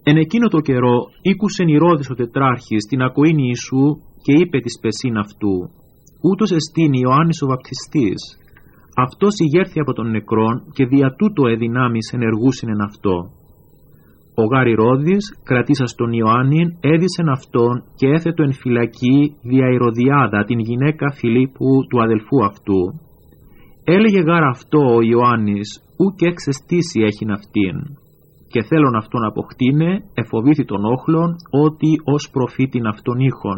Εν εκείνο το καιρό ήκουσεν Ηρώδης ο τετράρχης την ακοήν Ιησού και είπε της πεσίν αυτού: ούτως εστίν Ιωάννης ο βαπτιστής, αυτός ηγέρθη από των νεκρών και δια τούτο εδυνάμεις ενεργούσιν εν αυτό. Ο γάρ Ηρώδης κρατήσας τον Ιωάννην έδισεν αυτόν και έθετο εν φυλακή δια Ηρωδιάδα την γυναίκα Φιλίππου του αδελφού αυτού. Έλεγε γάρ αυτό ο Ιωάννης ουκ εξαιστήσει έχειν αυτήν, και θέλον αυτόν αποκτήνε εφοβήθη των όχλων ότι ως προφήτην αυτον ήχον.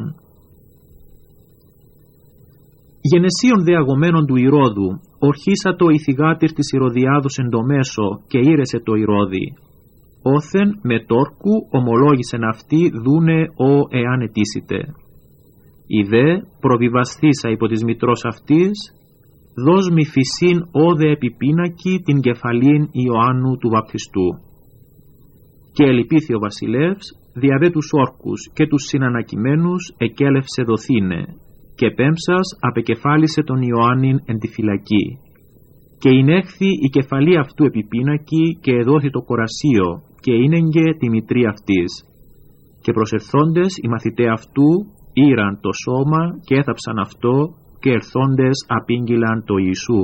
Γενεσίων δε αγωμένων του Ηρώδου ορχίσατο η θυγάτηρ της Ηρωδιάδος εν το μέσο και ήρεσε το Ηρώδη. Όθεν με τόρκου ομολόγησεν αυτή δούνε ο εάν ετήσιτε. Η δε προβιβασθήσα υπό της μητρός αυτής, δώσ' μη φυσίν όδε επιπίνακι την κεφαλήν Ιωάννου του βαπτιστού. Και ελυπήθη ο βασιλεύς, δια δε τους όρκους και τους συνανακημένους εκέλευσε δοθήνε, και πέμψας απεκεφάλισε τον Ιωάννην εν τη φυλακή. Και εινέχθη η κεφαλή αυτού επιπίνακι και εδόθη το κορασίο, και είνεγγε τη μητρή αυτής. Και προσερθόντες οι μαθηταί αυτού ήραν το σώμα και έθαψαν αυτό, και ερθόντες απήγγειλαν το Ιησού.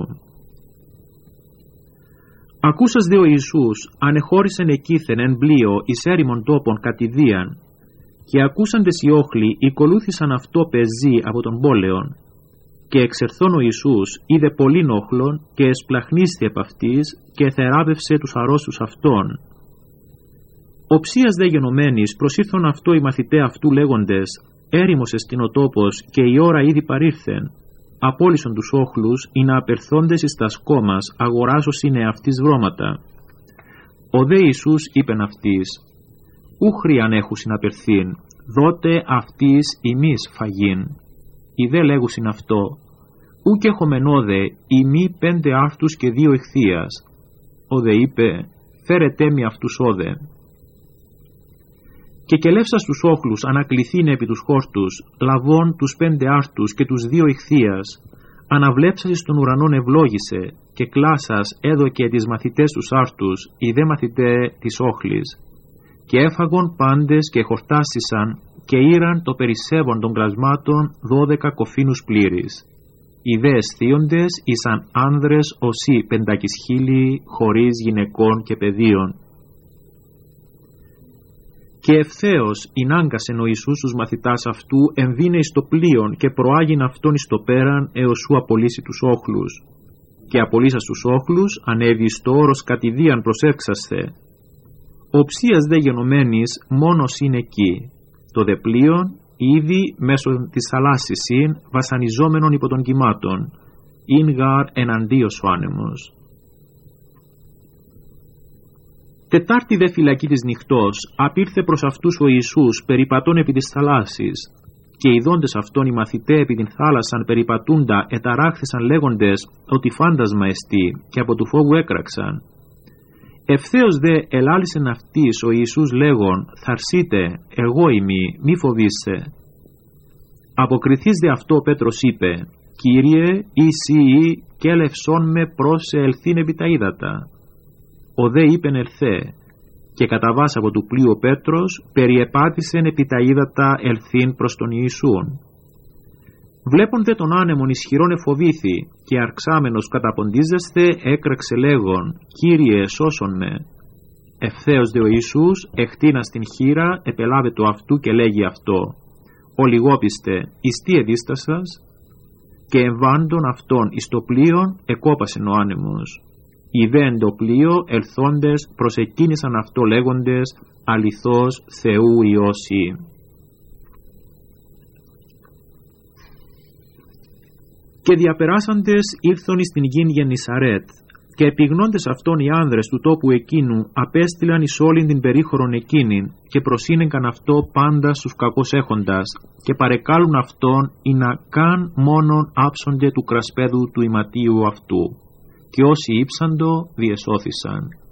Ακούσας δε ο Ιησούς ανεχώρησεν εκείθεν εν πλοίο εις έρημον τόπον κατηδίαν, και ακούσαντες οι όχλοι οικολούθησαν αυτό πεζί από τον πόλεον. Και εξερθών ο Ιησούς είδε πολλήν όχλων και εσπλαχνίσθη επ' αυτής και θεράπευσε τους αρρώστους αυτών. Οψίας δε γενομένης προσήρθον αυτό οι μαθηταί αυτού λέγοντες: έρημος εστιν ο τόπος και η ώρα ήδη παρήρθεν. Απόλυσον τους όχλους ή να απερθόντες εις τας κόμας αγοράσωσιν εαυτής βρώματα. Ο δε Ιησούς είπεν αυτής: ου χρειαν έχουσιν απερθήν, δότε αυτής ημείς φαγήν. Οι δε λέγουσιν αυτό: ούκ έχομενόδε ημί 5 άρτους και 2 ηχθείας. Ο δε είπε: φέρετέ μη αυτούς όδε. Και κελεύσας τους όχλους ανακληθήνε επί τους χόρτους, λαβών τους 5 άρτους και τους 2 ηχθείας, αναβλέψας εις των ουρανών ευλόγησε, και κλάσας έδωκε τις μαθητές τους άρτους, οι δε μαθητέ της όχλης. Και έφαγον πάντες και χορτάσισαν, και ήραν το περισσεύον των κλασμάτων 12 κοφίνους πλήρης. Οι δε αισθίοντες ήσαν άνδρες οσί 500.000 χωρίς γυναικών και παιδίων. Και ευθέως εινάγκασεν ο Ιησούς τους μαθητάς αυτού εμβήνε εις το πλοίον και προάγειν αυτόν εις το πέραν έως σου απολύσει τους όχλους. Και απολύσας τους όχλους ανέβη εις το όρος κατηδίαν προσεύξασθε. Οψίας δε γενομένης μόνος είναι εκεί. Το δε πλοίον ήδη μέσω της θαλάσσης ειν βασανιζόμενον υπό των κυμάτων. Ειν γαρ εναντίος ο άνεμος. Τετάρτη δε φυλακή της νυχτός απήρθε προς αυτούς ο Ιησούς περιπατών επί της θαλάσσης, και ειδώντες αυτόν οι μαθηταί επί την θάλασσαν περιπατούντα εταράχθησαν λέγοντες ότι φάντασμα εστί, και από του φόβου έκραξαν. Ευθέως δε ελάλησεν αυτής ο Ιησούς λέγον: θαρσείτε, εγώ ημί, μη φοβήστε. Αποκριθείς δε αυτό ο Πέτρος είπε: Κύριε, εσύ και έλευσόν με προς ελθήν επί τα ύδατα. Ο δε είπεν ελθέ, και καταβάς από του πλοίου ο Πέτρος περιεπάτησεν επί τα ύδατα ελθήν προς τον Ιησούν. Βλέπον δε τον άνεμον ισχυρόν εφοβήθη, και αρξάμενος καταποντίζεσθε έκραξε λέγον: Κύριε, σώσον με. Ευθέως δε ο Ιησούς εκτείνας την χείρα επελάβε το αυτού και λέγει αυτό: Ο λιγόπιστε, εις τι εδίστασας? Και εμβάντων αυτόν εις το πλοίον εκόπασεν ο άνεμος. Οι δε εν το πλοίο ελθόντες προσεκίνησαν αυτό λέγοντες: αληθώς Θεού Υιός. Και διαπεράσαντες ήλθον εις την γην Γεννησαρέτ, και επιγνώντες αυτόν οι άνδρες του τόπου εκείνου απέστειλαν εις όλην την περίχωρον εκείνην, και προσύνεγκαν αυτό πάντα στους κακώς έχοντας, και παρεκάλουν αυτόν ή να καν μόνον άψονται του κρασπέδου του ηματίου αυτού. Και όσοι ύψαντο διεσώθησαν.